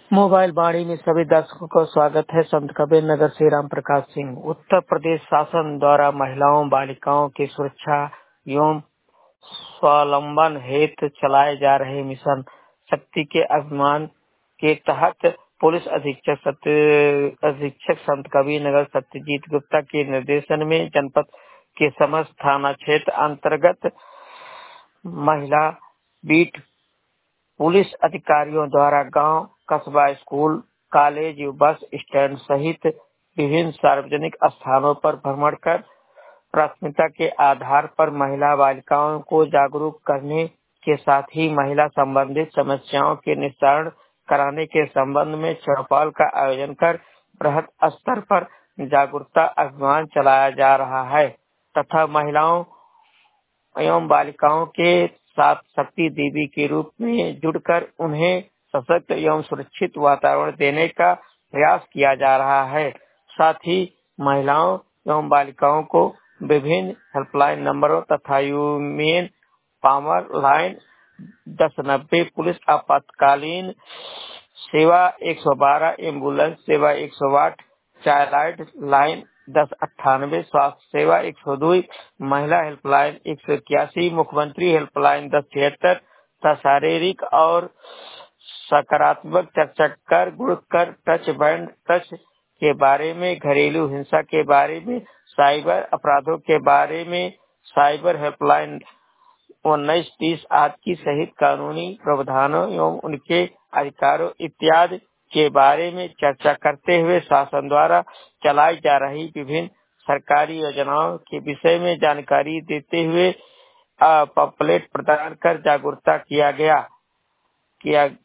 Mobile बाड़ी में सभी दर्शकों को स्वागत है। संत कबीर नगर से राम प्रकाश सिंह। उत्तर प्रदेश शासन द्वारा महिलाओं बालिकाओं की सुरक्षा एवं स्वावलंबन हेतु चलाए जा रहे मिशन शक्ति के अभियान के तहत पुलिस अधीक्षक संत कबीर नगर सत्यजीत गुप्ता के निर्देशन में जनपद के समस्त थाना क्षेत्र अंतर्गत महिला बीट पुलिस अधिकारियों द्वारा गांव, कस्बा, स्कूल, कॉलेज, बस स्टैंड सहित विभिन्न सार्वजनिक स्थानों पर भ्रमण कर प्राथमिकता के आधार पर महिला बालिकाओं को जागरूक करने के साथ ही महिला संबंधित समस्याओं के निस्तारण कराने के संबंध में चौपाल का आयोजन कर बृहद स्तर पर जागरूकता अभियान चलाया जा रहा है तथा महिलाओं एवं बालिकाओं के साथ शक्ति देवी के रूप में जुड़कर उन्हें सशक्त एवं सुरक्षित वातावरण देने का प्रयास किया जा रहा है। साथ ही महिलाओं एवं बालिकाओं को विभिन्न हेल्पलाइन नंबरों तथा ह्यूमन पावर लाइन 1090 पुलिस आपातकालीन सेवा 112, एम्बुलेंस सेवा 108, चाइल्ड लाइन 1098, स्वास्थ्य सेवा 102, महिला हेल्पलाइन 181, मुख्यमंत्री हेल्पलाइन 1076 तथा शारीरिक और सकारात्मक चर्चा कर गुणकर टच बैंड टच के बारे में, घरेलू हिंसा के बारे में, साइबर अपराधों के बारे में, साइबर हेल्पलाइन 1930 आदि की सहित कानूनी प्रावधानों एवं उनके अधिकारों इत्यादि के बारे में चर्चा करते हुए शासन द्वारा चलाई जा रही विभिन्न सरकारी योजनाओं के विषय में जानकारी देते हुए पम्पलेट प्रदान कर जागरूकता किया